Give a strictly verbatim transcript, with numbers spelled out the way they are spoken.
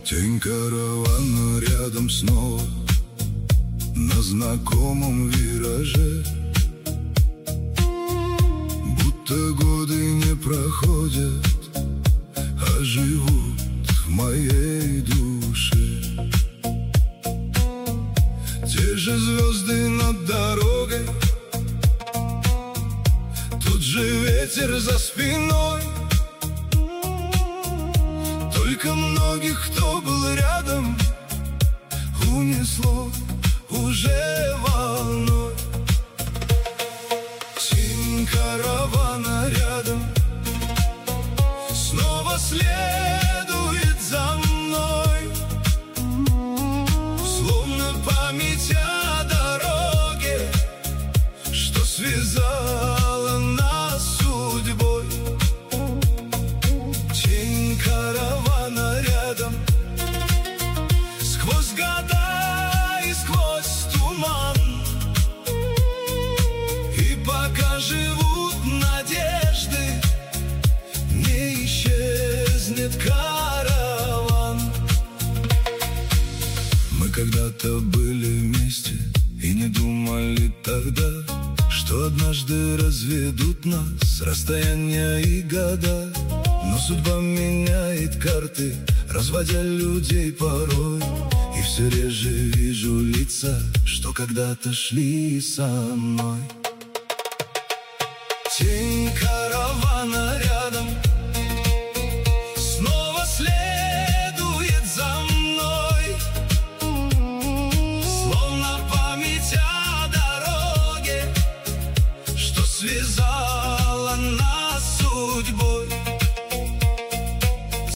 Тень каравана рядом снова на знакомом вираже. Будто годы не проходят, а живут в моей душе. Те же звезды над дорогой, тот же ветер за спиной. Только многих, кто был рядом, унесло уже волной. Тень каравана рядом снова следует за мной, словно память о дороге, что связала нас судьбой. Тень каравана рядом сквозь года и сквозь туман. И пока живут надежды, не исчезнет караван. Мы когда-то были вместе и не думали тогда, что однажды разведут нас расстояния и года. Но судьба меняет карты, разводя людей порой. И все реже вижу лица, что когда-то шли со мной. Тень